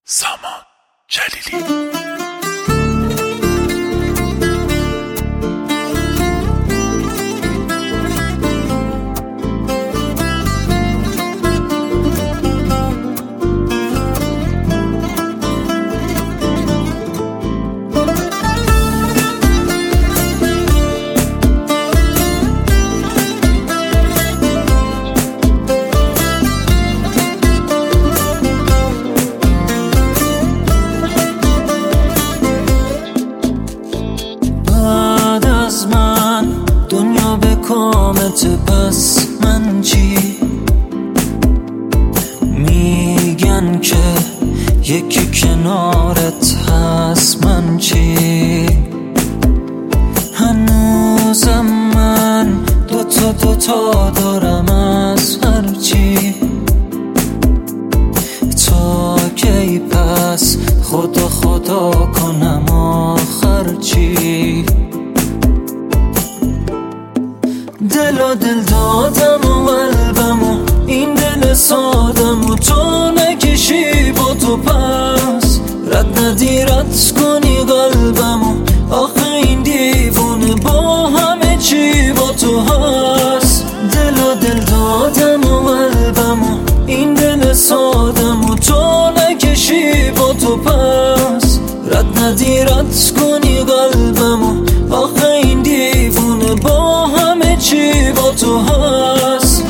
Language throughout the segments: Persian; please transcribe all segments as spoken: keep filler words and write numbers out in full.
سامان جلیلی. کامت پس من چی؟ میگن که یکی کنارت هست، من چی؟ هنوزم من دوتا دوتا دارم از هر چی. تا کی پس خدا خدا کنم آخر چی؟ دل و دل دادم و قلبم و این دل سادم و تو نکشی با تو پس رد ندی رد کنی قلبم و آخه این دیوونه با همه چی با تو هست. دل و دل دادم و قلبم و این دل سادم و تو نکشی با تو پس رد ندی رد کنی قلبم و آخه این دیوونه با همه چی با تو هست.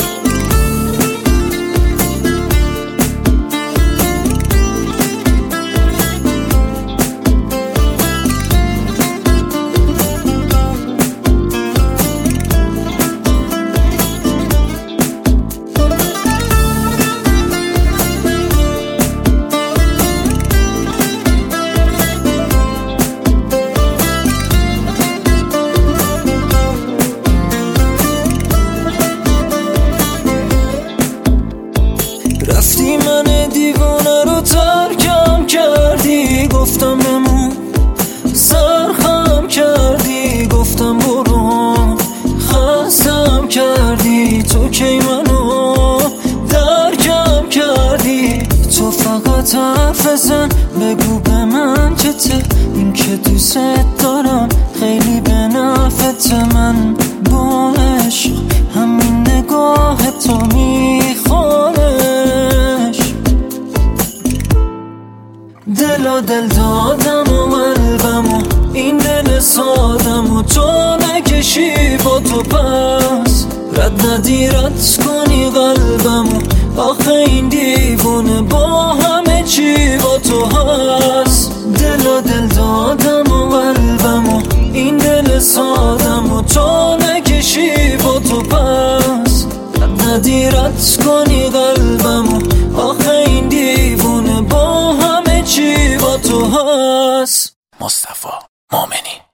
رفتی من دیوانه رو ترکم کردی، گفتم بمون سرخم کردی، گفتم برو خستم کردی. تو کی منو درکم کردی؟ تو فقط حرف زن بگو به من چته، این که دوست دارم خیلی به نفعت. من با عشق همین نگاه تو میخوانه، دل و دل دادم و قلبم و این دل سادم و تو نکشی با تو پس رد ندی رد کنی قلبم و آخه این دیوونه با همه چی با تو هست. دل و دل دادم و قلبم و این دل سادم و تو نکشی با تو پس رد ندی رد کنی قلبم و آخه این دیوونه با همه چی با تو هست. مصطفی مومنی.